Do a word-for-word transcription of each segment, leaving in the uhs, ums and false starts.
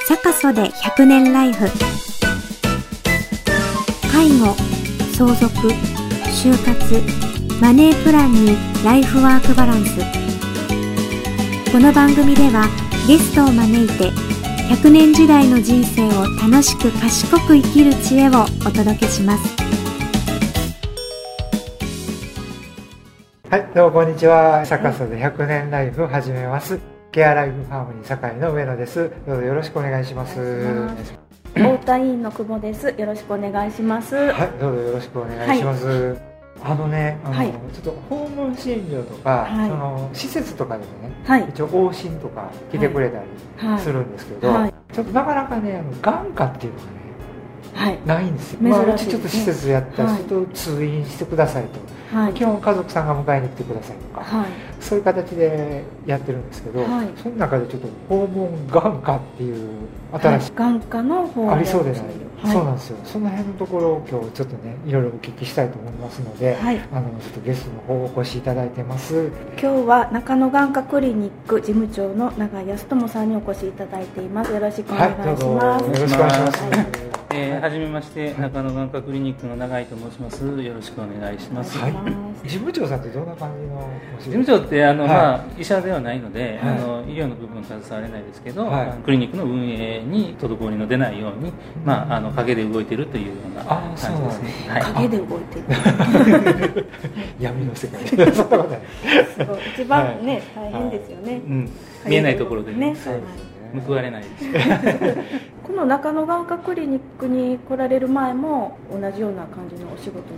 坂曽でひゃくねんライフ。介護、相続、就活、マネープランにライフワークバランス。この番組ではゲストを招いてひゃくねん時代の人生を楽しく賢く生きる知恵をお届けします。 はい、どうもこんにちは。坂曽でひゃくねんライフ始めます。ケアライフファームに堺の上野です。どうぞよろしくお願いします。 太田委員の久保です。よろしくお願いします。 はい、どうぞよろしくお願いします。はい、あのね、あの、はい、ちょっと訪問診療とか、はい、その施設とかでもね、はい、一応往診とか来てくれたりするんですけど、はいはい、ちょっとなかなかね、あの眼科っていうのがね、はい、ないんですよ。まあ、うちちょっと施設やったりすると通院してくださいと、はい、基本家族さんが迎えに来てくださいとか、はい、そういう形でやってるんですけど、はい、その中でちょっと訪問眼科っていう新しい、 はい、眼科の訪問ありそうでない、はい、そうなんですよ。その辺のところを今日ちょっとねいろいろお聞きしたいと思いますので、はい、あのちょっとゲストの方お越しいただいてます。 今日は中野眼科クリニック事務長の永井康友さんにお越しいただいています。よろしくお願いします。 はい、よろしくお願いします。はい、 えー、はじめまして、中野眼科クリニックの永井と申します。よろしくお願いします。はい、 事務長さんってどんな感じの事務長ってあの、はい、まあ、医者ではないので、はい、あの医療の部分に携われないですけど、はい、クリニックの運営に滞りの出ないように、まあ、あの陰で動いているというような感じですね。 はい、陰で動いてる闇の世界一番ね、はい、大変ですよね、 うん、見えないところでね、報われないですこの中野眼科クリニックに来られる前も同じような感じのお仕事だった。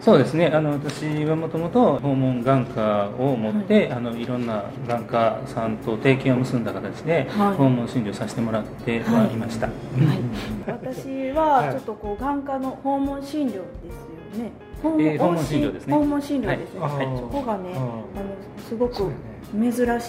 そうですね、あの私はもともと訪問眼科を持って、はい、あのいろんな眼科さんと提携を結んだ形で、はい、訪問診療させてもらってはいました。はいはい、 私はちょっとこう眼科の訪問診療ですよね。 訪問、えー、訪問診療ですね。 訪問診療ですね。はい、そこがね、あのすごく珍しいなと思って。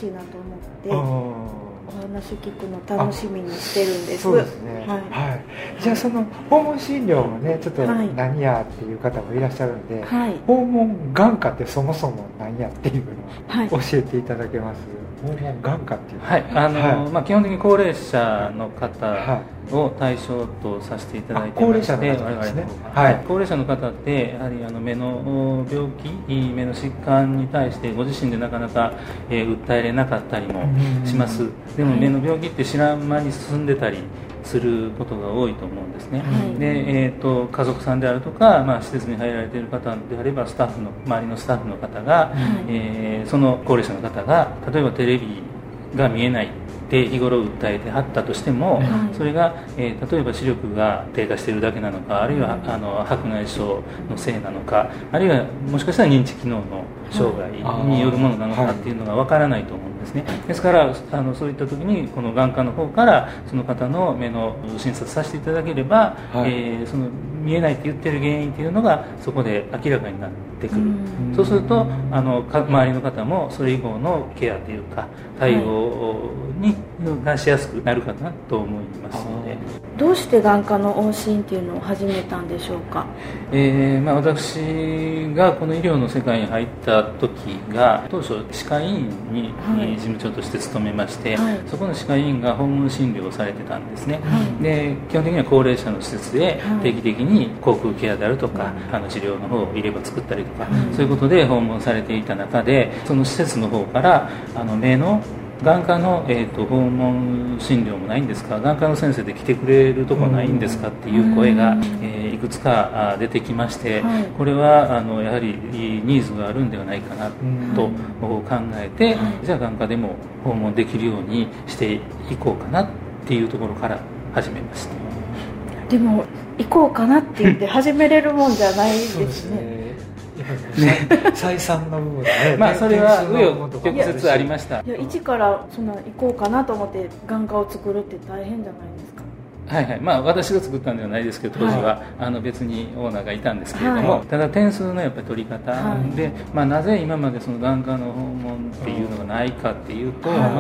お話聞くの楽しみにしてるんです。 そうですね、はいはい、じゃあその訪問診療もねちょっと何やっていう方もいらっしゃるので、はい、訪問眼科ってそもそも何やっていうのを教えていただけます？訪問眼科っていうのは、 はい、あの、はい、まあ、基本的に高齢者の方を対象とさせていただいてまして、 高齢者の方ですね。 はい、高齢者の方ってやはりあの目の病気、目の疾患に対してご自身でなかなか、えー、訴えれなかったりもします。でも目の病気って知らん間に進んでたりすることが多いと思うんですね。はい、で、えーと、家族さんであるとか、まあ、施設に入られている方であればスタッフの周りのスタッフの方が、はい、えー、その高齢者の方が例えばテレビが見えないって日頃訴えてはったとしても、はい、それが、えー、例えば視力が低下しているだけなのか、あるいはあの白内障のせいなのか、あるいはもしかしたら認知機能の障害によるものなのかっていうのがわからないと思うんですね。ですからあのそういった時にこの眼科の方からその方の目の診察させていただければ、はい、えー、その見えないって言ってる原因っていうのがそこで明らかになってくる。うそうするとあの周りの方もそれ以降のケアというか対応にがしやすくなるかなと思いますので。 どうして眼科の往診っていうのを始めたんでしょうか？ えーまあ、私がこの医療の世界に入った時が当初歯科医院に、はい、事務長として勤めまして、はい、そこの歯科医院が訪問診療をされてたんですね。はい、で基本的には高齢者の施設で定期的に口腔ケアであるとか、はい、あの治療の方を入れ歯作ったりとか、はい、そういうことで訪問されていた中でその施設の方からあの目の眼科の、えー、と訪問診療もないんですか、眼科の先生で来てくれるとこないんですかっていう声が、えー、いくつか出てきまして、はい、これはあのやはりニーズがあるんではないかなと考えて、はい、じゃあ眼科でも訪問できるようにしていこうかなっていうところから始めました。 でも行こうかなって言って始めれるもんじゃないですね。 採算の部分ねまあそれは紆余曲折ありました。 いや一からそんな行こうかなと思って眼科を作るって大変じゃないですか？ はいはい、まあ私が作ったんではないですけど当時は、はい、あの別にオーナーがいたんですけれども、はい、ただ点数のやっぱり取り方で、はい、まあ、なぜ今までその眼科の訪問っていうのがないかっていうと、はい、まあ、一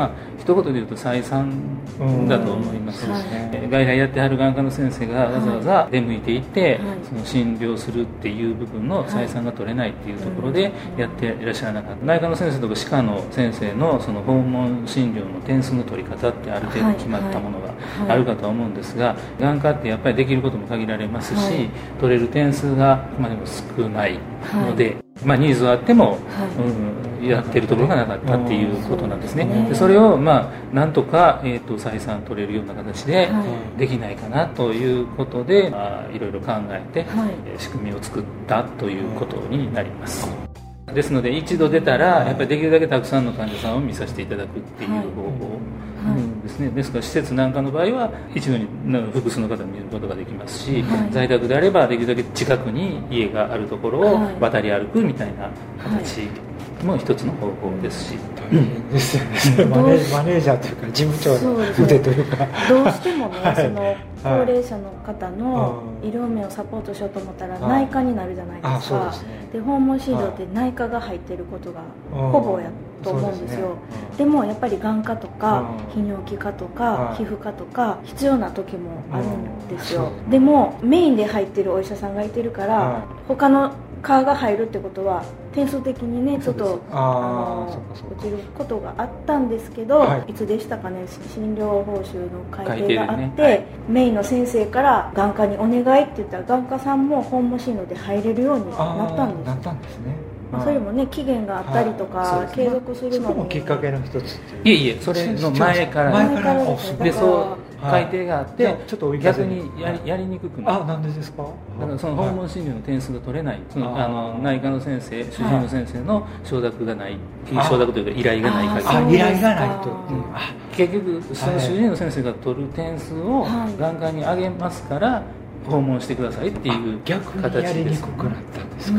一言で言うと採算だと思います、うん、外来やってはる眼科の先生がわざわざ出向いていて、はい、その診療するっていう部分の採算が取れないっていうところでやっていらっしゃらなかった。内科の先生とか歯科の先生のその訪問診療の点数の取り方ってある程度決まったものがあるかとは思うんですが、眼科ってやっぱりできることも限られますし、はい、取れる点数がまあでも少ないので、はい、まあ、ニーズはあっても、はい、うん、やってるところがなかったっていうことなんですね。でそれをまあなんとか、えー、と採算取れるような形でできないかなということで、まあ、いろいろ考えて、はい、仕組みを作ったということになります。ですので一度出たらやっぱりできるだけたくさんの患者さんを見させていただくっていう方法ですね。ですから施設なんかの場合は一度に複数の方を見ることができますし、はい、在宅であればできるだけ近くに家があるところを渡り歩くみたいな形も一つの方法ですし、 大変ですよね、マネージャーというか事務長の腕というか、 どうしてもね、はい、その高齢者の方の医療面をサポートしようと思ったら内科になるじゃないですか。で訪問診療って内科が入っていることがほぼやと思うんですよ。でもやっぱり眼科とか泌尿器科とか皮膚科とか必要な時もあるんですよ。でもメインで入っているお医者さんがいてるから他の科が入るってことは点数的にねちょっとあの落ちることがあったんですけど、はい、いつでしたかね、診療報酬の改定があって、ね、はい、メインの先生から眼科にお願いって言ったら眼科さんも訪問診療で入れるようになったんです。 なったんですね。 それもね期限があったりとか、はい、継続するのに、 まあ、きっかけの一つっていう。 いえいえ、それの前から前からでそう改定があって、はい、ちょっと逆にや り, やりにくくなる。 あ、なんでですか。 だからその訪問診療の点数が取れない、そのあの内科の先生、主治医の先生の承諾がない、承諾というか依頼がない限り、依頼がないと、 結局その主治医の先生が取る点数を眼科に上げますから訪問してくださいっていう形です。 逆にやりにくくなったんですか。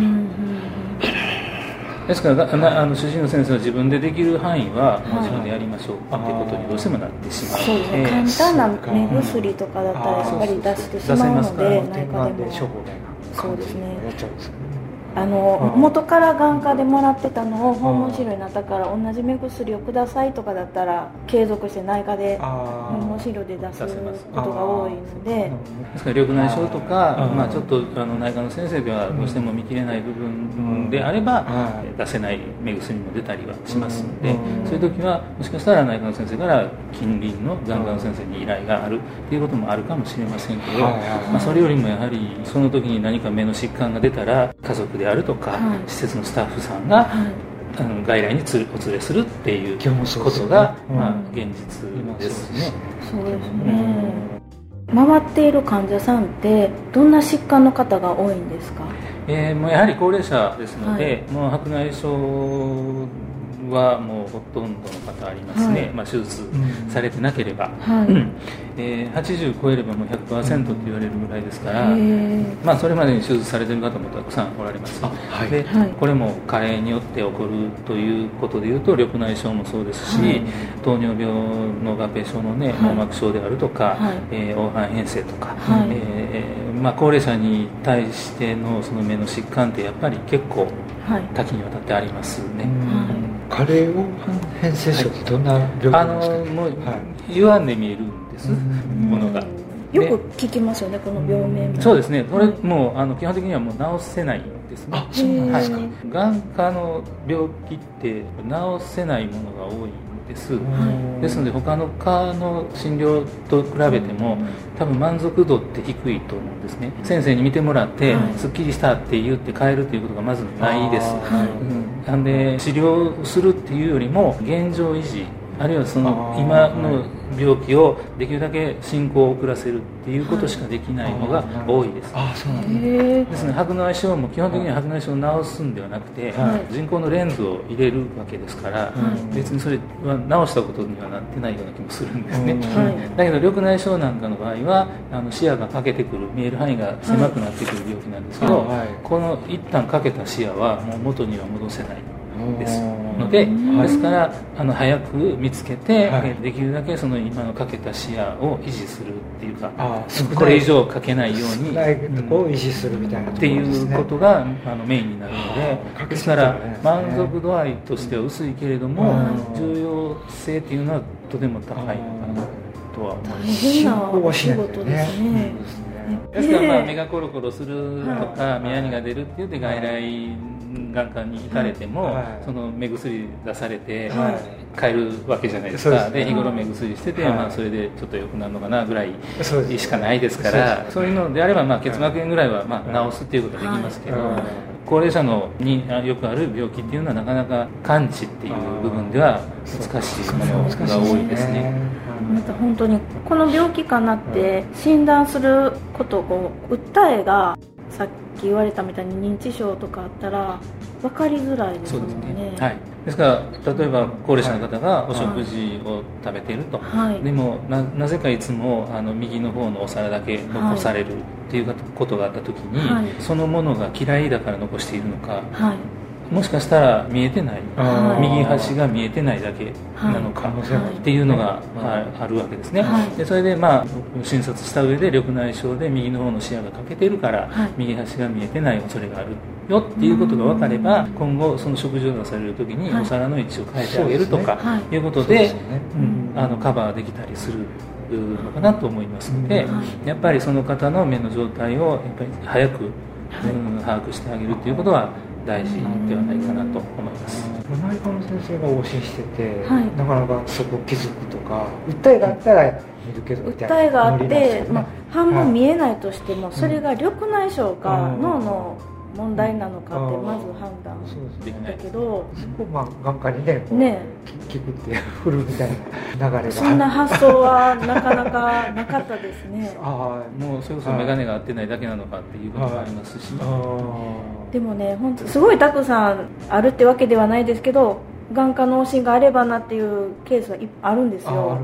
ですからあの主治医の先生は自分でできる範囲はもう自分でやりましょうっていうことにどうしてもなってしまう。 そうですね、簡単な目薬とかだったらやっぱり出してしまうので、内科でもそうですね、あの元から眼科でもらってたのを訪問診療になったから同じ目薬をくださいとかだったら継続して内科で訪問診療で出すことが多いので、 ですから緑内障とか、まあ、ちょっとあの内科の先生ではどうしても見切れない部分であれば出せない目薬も出たりはしますので、そういう時はもしかしたら内科の先生から近隣の眼科の先生に依頼があるということもあるかもしれませんけど、まあ、それよりもやはりその時に何か目の疾患が出たら家族であるとか、はい、施設のスタッフさんが、はい、あの外来につお連れするっていうことが、まあ、現実ですね。 そうですね。回っている患者さんってどんな疾患の方が多いんですか。 えー、もうやはり高齢者ですので、はい、もう白内障はもうほとんどの方ありますね、はい、まあ、手術されてなければ、はい、えー、はちじゅう超えればもう ひゃくパーセント って言われるぐらいですから、まあ、それまでに手術されている方もたくさんおられます。はい、で、はい、これも加齢によって起こるということでいうと緑内障もそうですし、はい、糖尿病の合併症の、ね、網膜症であるとか、はい、えー、黄斑変性とか、はい、えーまあ、高齢者に対してのその目の疾患ってやっぱり結構多岐にわたってありますね。はい、 加齢黄斑変性症ってどんな病気なんですか。 あのもう、はい、歪んで見えるんです、ものが。 よく聞きますよね、この病名も。 そうですね、これもうあの基本的にはもう治せないんですね。 あ、そうなんですか。 眼科の病気って治せないものが多いです。ですので他の科の診療と比べても多分満足度って低いと思うんですね。先生に見てもらってすっきりしたって言って帰るっていうことがまずないです。うん、なんで治療するっていうよりも現状維持、あるいはその今の病気をできるだけ進行を遅らせるっていうことしかできないのが多いです。 ああ、そうなんですですね。白内障も基本的には白内障を治すんではなくて、はい、人工のレンズを入れるわけですから、はい、別にそれは治したことにはなってないような気もするんですね。はい、だけど緑内障なんかの場合はあの視野が欠けてくる、見える範囲が狭くなってくる病気なんですけど、はい、この一旦欠けた視野はもう元には戻せない。 ですので、ですからあの早く見つけて、はい、できるだけその今のかけた視野を維持するっていうか、これ以上かけないようにないとこを維持するみたいな、 うん、っていうことがあのメインになるので、ですから満足度合いとしては薄いけれども、うん、重要性っていうのはとても高いのかなとは思います。 大変なお仕事ですね。 ですからまあ目がコロコロするとか目やにが出るって言って外来眼科に行かれても、はい、その目薬出されて帰るわけじゃないですか。はい、で日頃目薬してて、はい、まあ、それでちょっと良くなるのかなぐらいしかないですから、そういうのであればまあ結膜炎ぐらいはまあ治すっていうことはできますけど、はい、高齢者のによくある病気っていうのはなかなか完治っていう部分では難しいものが多いですね。 また本当にこの病気かなって診断することを訴えがさっき言われたみたいに認知症とかあったら分かりづらいですもんね。そうですね、 はい、ですから例えば高齢者の方がお食事を食べていると、はい、でも な, なぜかいつもあの右の方のお皿だけ残されるっていうことがあった時に、はい、そのものが嫌いだから残しているのか、はい、もしかしたら見えてない、右端が見えてないだけなのかっていうのがあるわけですね。でそれでまあ診察した上で緑内障で右の方の視野が欠けてるから右端が見えてない恐れがあるよっていうことが分かれば、今後その食事を出される時にお皿の位置を変えてあげるとかいうことであのカバーできたりするのかなと思いますので、やっぱりその方の目の状態をやっぱり早くうん把握してあげるということは大事ではないかなと思います。 内科の先生が往診してて、はい、なかなかそこ気づくとか、訴えがあったら見るけどみたいな、 訴えがあって、ね、まあ、半分見えないとしても、はい、それが緑内障か、うん、脳の問題なのかってまず判断できたけど、 そこまあ眼科にね、ね聞くって振るみたいな流れが、 そんな発想はなかなかなかったですね。 あもうそれこそ眼鏡が合ってないだけなのかっていうことがありますし、 でもね、本当すごいたくさんあるってわけではないですけど、眼科の往診があればなっていうケースはあるんですよ。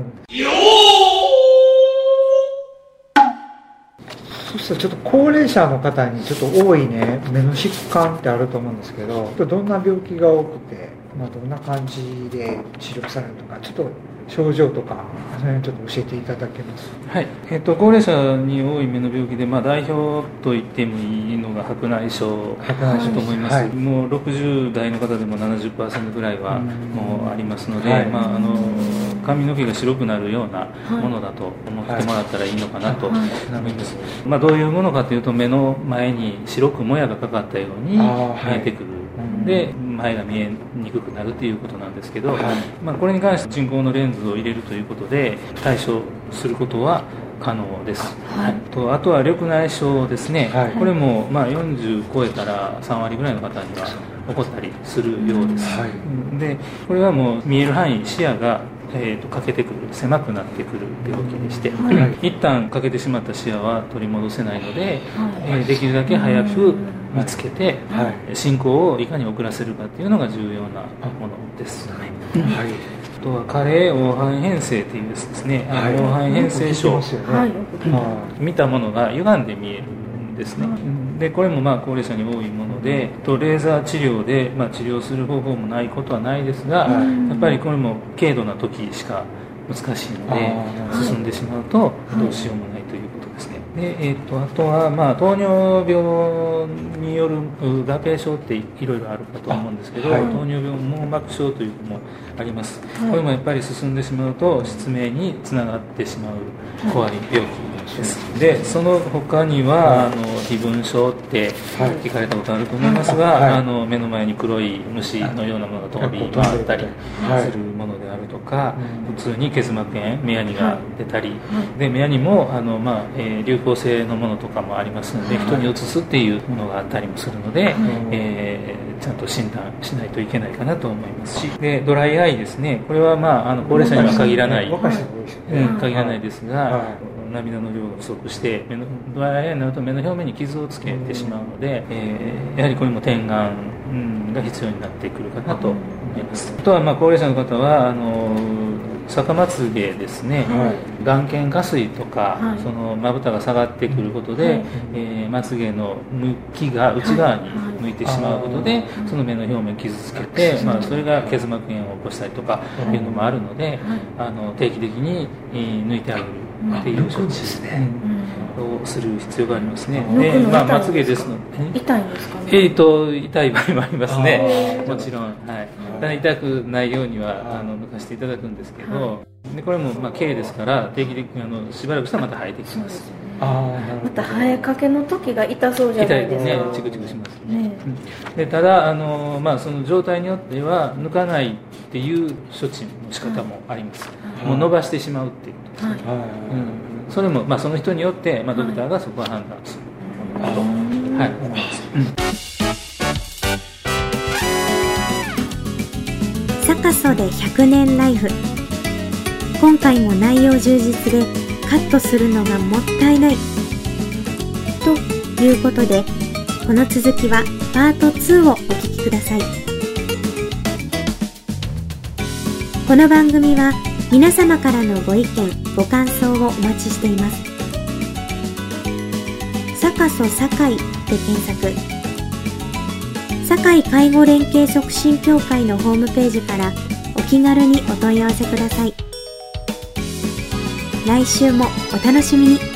そしたらちょっと高齢者の方にちょっと多いね目の疾患ってあると思うんですけど、どんな病気が多くて、まあ、どんな感じで治療されるとか、ちょっと症状とかそれちょっと教えていただけます？ はい、えー、と高齢者に多い目の病気で、まあ、代表と言ってもいいのが白内障だと思います。はい、もうろくじゅう代の方でも ななじゅっパーセント ぐらいはもうありますので、はい、まあ、あの髪の毛が白くなるようなものだと思ってもらったらいいのかなと思います。まあ、どういうものかというと、目の前に白くもやがかかったように見えてくる、はい、で前が見えにくくなるということなんですけど、はい、まあ、これに関して人工のレンズを入れるということで対処することは可能です。はい、とあとは緑内障ですね。はい、これもまあよんじゅう超えたらさんわりぐらいの方には起こったりするようです。はい、でこれはもう見える範囲、視野がえー、と欠けてくる、狭くなってくる病気でして、はい、一旦欠けてしまった視野は取り戻せないので、はい、えー、できるだけ早く見つけて、はい、進行をいかに遅らせるかっていうのが重要なものです。はい、あとは加齢黄斑変性というですね、はい、黄斑変性症、はい、見たものが歪んで見えるですね。でこれもまあ高齢者に多いもので、とレーザー治療でまあ治療する方法もないことはないですが、やっぱりこれも軽度な時しか難しいので、進んでしまうとどうしようもないということですね。で、えー、とあとはまあ糖尿病による合併症っていろいろあるかと思うんですけど、はい、糖尿病網膜症というのもあります。はい、これもやっぱり進んでしまうと失明につながってしまう怖い病気です。でその他には、はい、あの飛蚊症って聞かれたことあると思いますが、はい、あの目の前に黒い虫のようなものが飛び回ったりするものであるとか、はい、普通に結膜炎、目やにが出たり、はい、で目やにもあの、まあえー、流行性のものとかもありますので、人にうつすっていうものがあったりもするので、はい、えー、ちゃんと診断しないといけないかなと思いますし、でドライアイですね。これは、まあ、あの高齢者には限らない、うん、限らないですが、はい、涙の量が不足して目のドライアイになると目の表面に傷をつけてしまうので、えー、やはりこれも点眼、うん、が必要になってくるかなと思います。あとはまあ高齢者の方はあの逆まつげですね、はい、眼瞼下垂とか、はい、そのまぶたが下がってくることで、はい、えー、まつげの向きが内側に向いてしまうことで、はい、その目の表面を傷つけて、はい、まあ、それが結膜炎を起こしたりとかいうのもあるので、はい、あの定期的に、えー、抜いてあげるっていう処置ですね、うん、をする必要がありますね。で、まあ、まつげですので、痛いんですかね。 えーと痛い場合もありますね、もちろん、はい、ただ痛くないようにはあの抜かしていただくんですけど、はい、でこれもまあ毛ですから定期的にあのしばらくしたらまた生えてきます。 あ、また生えかけの時が痛そうじゃないですか。 痛いね、チクチクしますね。でただあの、まあ、その状態によっては抜かないっていう処置の仕方もあります、はい、もう伸ばしてしまうっていうことですね、はい、うん、それも、まあ、その人によって、まあ、ドクターがそこは判断すると、はい、思います、うん。 サカソでひゃくねんライフ、今回も内容充実でカットするのがもったいないということで、この続きはパートツーをお聞きください。この番組は皆様からのご意見ご感想をお待ちしています。サカソ堺で検索、堺介護連携促進協会のホームページからお気軽にお問い合わせください。来週もお楽しみに。